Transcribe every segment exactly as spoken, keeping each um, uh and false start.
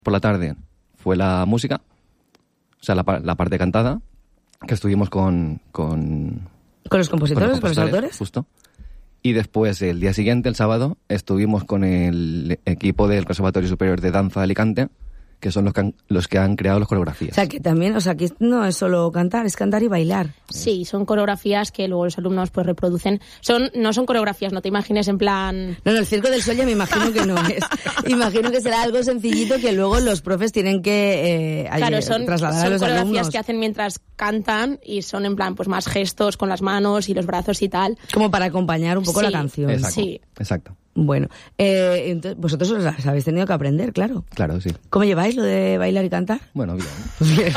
por la tarde fue la música, o sea, la, la parte cantada, que estuvimos con... ¿Con, ¿Con los compositores, con los, con los autores? Justo. Y después, el día siguiente, el sábado, estuvimos con el equipo del Conservatorio Superior de Danza de Alicante, que son los que, han, los que han creado las coreografías. O sea, que también, o sea, que no es solo cantar, es cantar y bailar. Sí, son coreografías que luego los alumnos pues reproducen. Son No son coreografías, no te imagines en plan... No, no, el Circo del Sol ya me imagino que no es. Imagino que será algo sencillito que luego los profes tienen que eh, claro, son, trasladar son a los coreografías alumnos. Que hacen mientras cantan y son en plan pues más gestos con las manos y los brazos y tal. Como para acompañar un poco sí, la canción. Exacto, sí. Exacto. Bueno, eh, entonces, vosotros os las habéis tenido que aprender, claro. Claro, sí. ¿Cómo lleváis lo de bailar y cantar? Bueno, bien. Bien.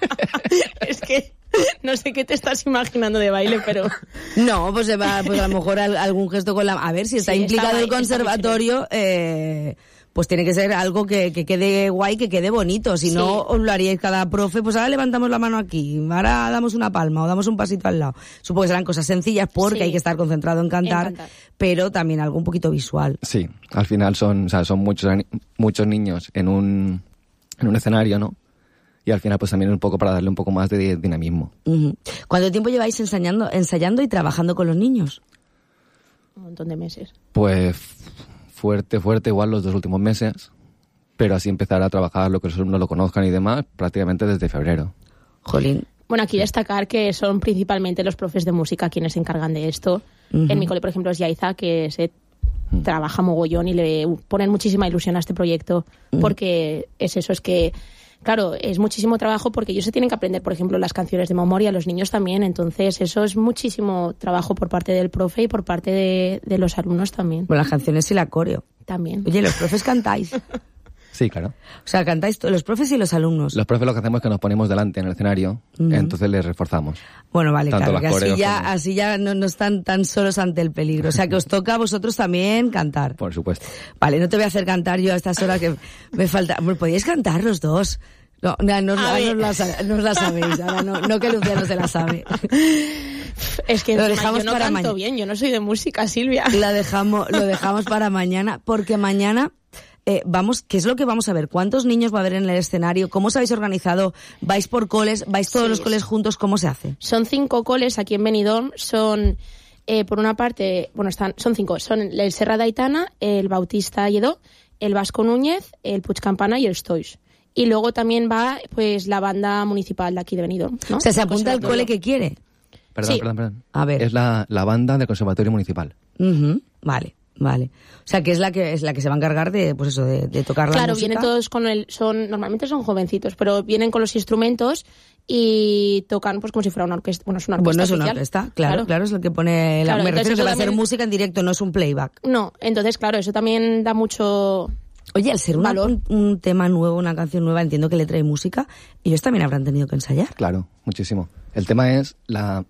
Es que no sé qué te estás imaginando de baile, pero... No, pues, se va, pues a lo mejor al, algún gesto con la... A ver, si está sí, implicado está el guay, conservatorio, eh, pues tiene que ser algo que, que quede guay, que quede bonito. Si sí. no, os lo haríais cada profe, pues ahora levantamos la mano aquí, ahora damos una palma o damos un pasito al lado. Supongo que serán cosas sencillas porque sí. hay que estar concentrado en cantar, en cantar, pero también algo un poquito visual. Sí, al final son, o sea, son muchos, muchos niños en un, en un escenario, ¿no? Y al final pues también un poco para darle un poco más de dinamismo. Uh-huh. ¿Cuánto tiempo lleváis ensayando, ensayando y trabajando con los niños? Un montón de meses. Pues fuerte, fuerte, igual los dos últimos meses, pero así empezar a trabajar, lo que los alumnos lo conozcan y demás, prácticamente desde febrero. Jolín. Bueno, aquí destacar que son principalmente los profes de música quienes se encargan de esto. Uh-huh. En mi cole, por ejemplo, es Yaiza, que se uh-huh. trabaja mogollón y le ponen muchísima ilusión a este proyecto, uh-huh. porque es eso, es que... Claro, es muchísimo trabajo porque ellos se tienen que aprender, por ejemplo, las canciones de memoria, los niños también. Entonces, eso es muchísimo trabajo por parte del profe y por parte de, de los alumnos también. Bueno, las canciones y la coreo. También. Oye, ¿los profes cantáis? Sí, claro. O sea, cantáis los profes y los alumnos. Los profes lo que hacemos es que nos ponemos delante en el escenario, uh-huh. entonces les reforzamos. Bueno, vale, Tanto claro, que así ya, como... así ya no, no están tan solos ante el peligro. O sea, que os toca a vosotros también cantar. Por supuesto. Vale, no te voy a hacer cantar yo a estas horas que me falta... Bueno, podíais cantar los dos. No, no, no, no, no, la, no os la sabéis, ahora no, no que Luciano se la sabe. Es que lo dejamos yo no para canto mañana. Bien, yo no soy de música, Silvia. La dejamos, lo dejamos para mañana, porque mañana eh, vamos, ¿qué es lo que vamos a ver? ¿Cuántos niños va a haber en el escenario? ¿Cómo os habéis organizado? ¿Vais por coles? ¿Vais todos sí, los coles juntos? ¿Cómo se hace? Son cinco coles aquí en Benidorm, son... Eh, por una parte, bueno, están, son cinco, son el Serra d'Aitana, el Bautista Lledó, el Vasco Núñez, el Puig Campana y el Stoix. Y luego también va pues la banda municipal de aquí de Benidorm, ¿no? O sea, se apunta al cole que quiere. Perdón, sí. perdón, perdón. A ver. Es la, la banda del Conservatorio Municipal. Uh-huh. Vale, vale. O sea, que es la que es la que se va a encargar de, pues eso, de, de tocar claro, la música. Claro, vienen todos con el, son, normalmente son jovencitos, pero vienen con los instrumentos y tocan pues como si fuera una orquesta. Bueno, es una orquesta. Bueno, es una oficial. orquesta, claro, claro, claro, es lo que pone la, claro, me refiero que va también... a ser música en directo, no es un playback. No, entonces claro, eso también da mucho... Oye, al ser una, un, un tema nuevo, una canción nueva, entiendo que le trae música, ellos también habrán tenido que ensayar. Claro, muchísimo. El tema es la...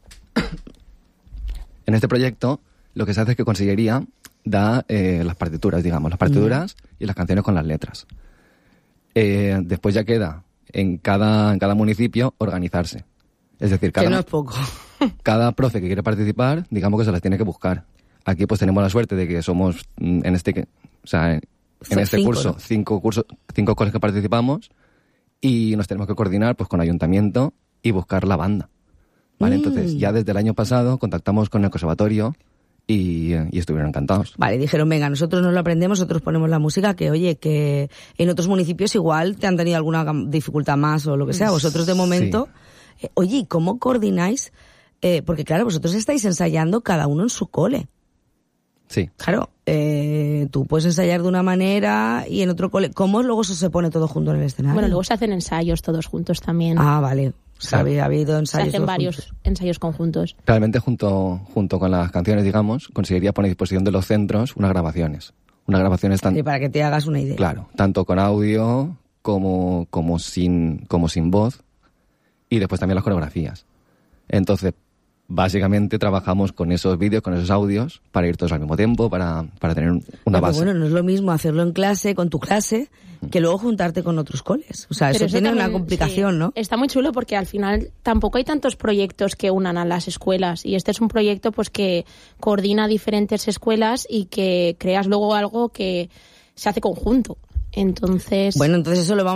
En este proyecto, lo que se hace es que Consellería da eh, las partituras, digamos, las partituras mm. y las canciones con las letras. Eh, después ya queda en cada, en cada municipio organizarse. Es decir, cada, que no es poco. cada profe que quiere participar, digamos que se las tiene que buscar. Aquí pues tenemos la suerte de que somos, en este, o sea, en este cinco, curso, ¿no? cinco cursos, cinco coles que participamos y nos tenemos que coordinar pues con ayuntamiento y buscar la banda. Vale, mm. entonces ya desde el año pasado contactamos con el conservatorio y, y estuvieron encantados. Vale, dijeron, venga, nosotros nos lo aprendemos, nosotros ponemos la música, que oye, que en otros municipios igual te han tenido alguna dificultad más o lo que sea. Vosotros de momento, sí. eh, oye, ¿y cómo coordináis? Eh, porque claro, vosotros estáis ensayando cada uno en su cole. Sí. Claro, eh, tú puedes ensayar de una manera y en otro cole. ¿Cómo luego eso se pone todo junto en el escenario? Bueno, luego se hacen ensayos todos juntos también. Ah, vale. O sea, claro. ha habido ensayos. Se hacen varios juntos. ensayos conjuntos. Realmente junto, junto con las canciones, digamos, conseguiría poner a disposición de los centros unas grabaciones. Unas grabaciones tan... Sí, para que te hagas una idea. Claro, tanto con audio como, como, sin, como sin voz y después también las coreografías. Entonces, básicamente trabajamos con esos vídeos, con esos audios, para ir todos al mismo tiempo, para, para tener una Pero base. Bueno, no es lo mismo hacerlo en clase, con tu clase, que luego juntarte con otros coles. O sea, eso, Pero eso tiene también, una complicación, sí. ¿no? Está muy chulo porque al final tampoco hay tantos proyectos que unan a las escuelas y este es un proyecto pues que coordina diferentes escuelas y que creas luego algo que se hace conjunto. Entonces... Bueno, entonces eso lo vamos